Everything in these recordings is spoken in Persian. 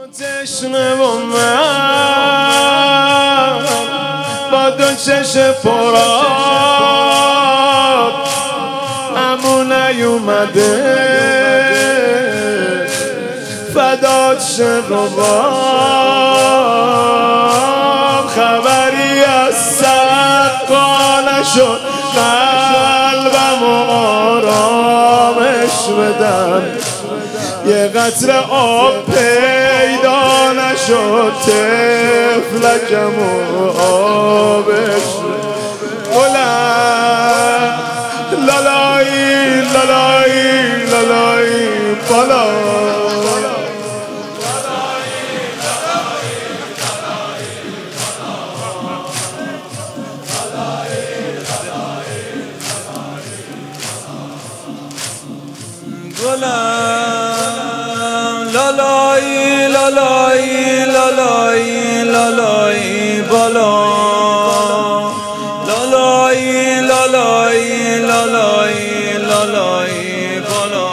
تشنه و من با دو چشم پرآب امو نیومده فدات شه رباب خبری از سقا نشد قلبم و آرامش بدم یه قطره آب پیدا نشد طفلکم و آبش بلند لالایی لالایی لالایی بالا لالایی لالایی لالایی لالایی بالا لالایی لالایی لالایی لالایی بالا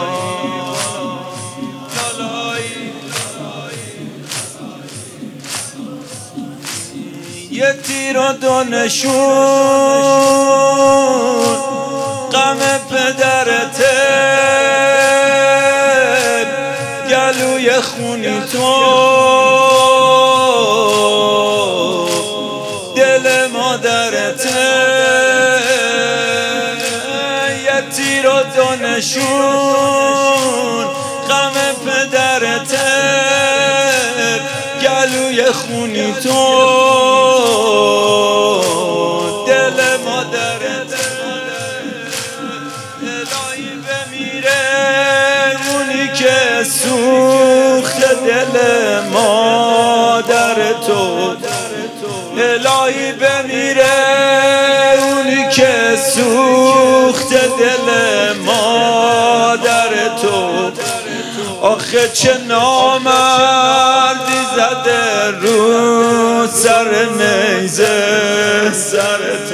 یه تیر و دو نشون غم پدرته گلوی خونی تو دل مادرته یه تیر و دو نشون غم پدرته گلوی خونی تو دل مادرته الهی بمیره اونی که سوخت دل مادر تو الهی بمیره اونی که سوخت دل مادر تو آخه چه نامردی زده رو سر نیزه سرت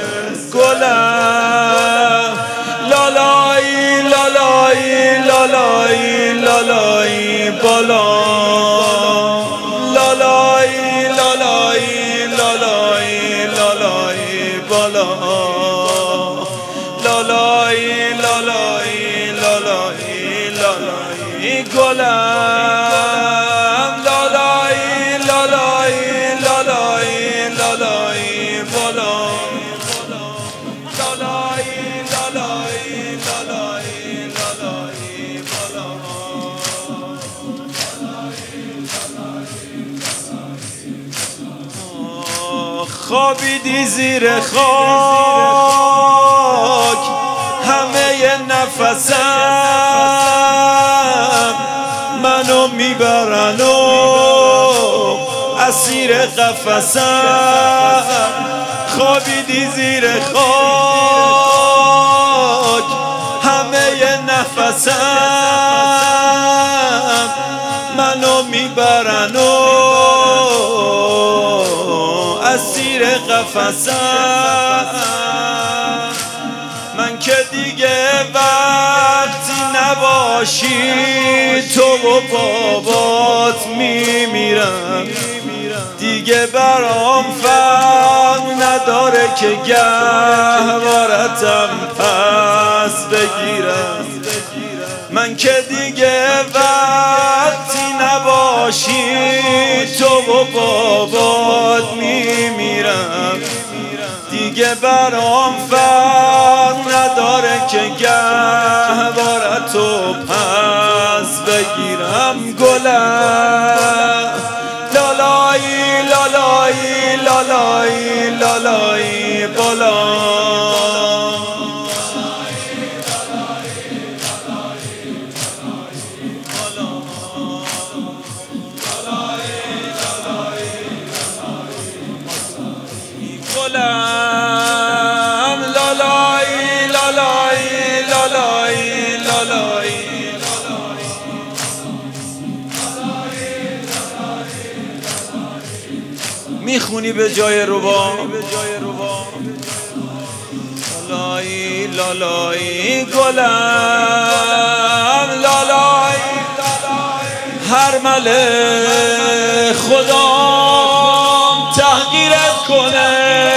گلم لالایی لالایی لالایی لالایی بالا لالایی لالایی لالایی لالایی بالا لالایی لالایی لالایی لالایی گلم لالایی لالایی لالایی لالایی بالا لالایی لالایی لالایی لالایی بالا خوابیدی زیر خاک همه نفسم منو میبرن و اسیر قفسم خوابیدی زیر خاک همه نفسم منو میبرن و اسیر قفسم من که دیگه وقتی نباشی تو و بابات میمیرم دیگه برام فرق نداره که گهوارتم پس بگیرم من که دیگه وقتی نباشی تو و بابات میمیرم دیگه برام فرق نداره که گهوارتو پس بگیرم گلم لالایی لالایی لالایی لالایی بالا گلم لالایی لالایی لالایی لالایی میخونی به جای ربا لالایی لالایی گلم لالایی هر مله خدام تحقیرت کنه،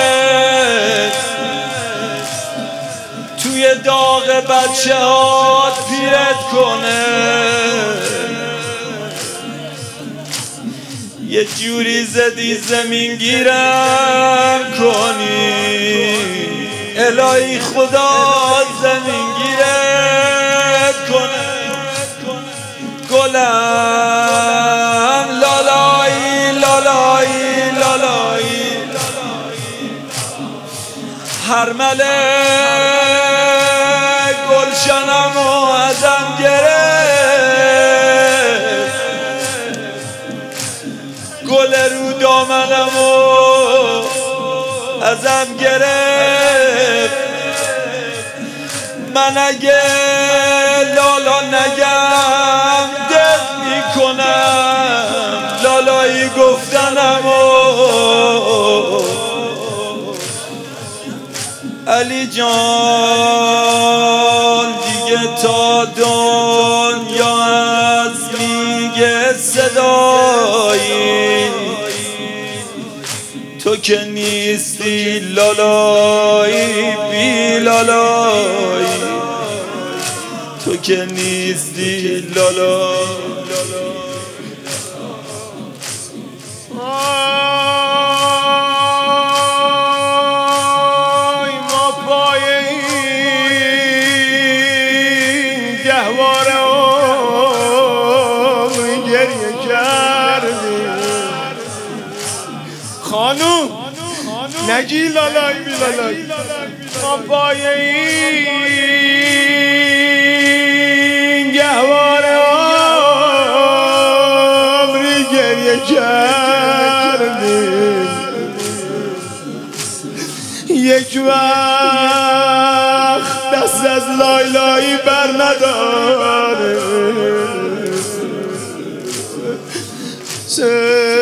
توی داغ بچه هات پیرت کنه، یه جوری زدی زمین گیرم کنی، الهی خدا زمین گیرت کنه. گلم لالایی لالایی لالایی، هر مله گلشنمو ازم گرفت، گل رو دامنمو ازم گرفت. من اگه لالا نگم دل میکنم، لالایی گفتنمو. علی جان دیگه تا دنیا از میگه صدایی، تو که نیستی لالایی بی لالایی، تو که نیستی لالایی. ما پای این گهواره گریه کردیم. خانوم نگی لالایی بی لالایی، ما پای این گهواره عمری گریه کردیم. یک وقت دست از لایلایی بر نداره،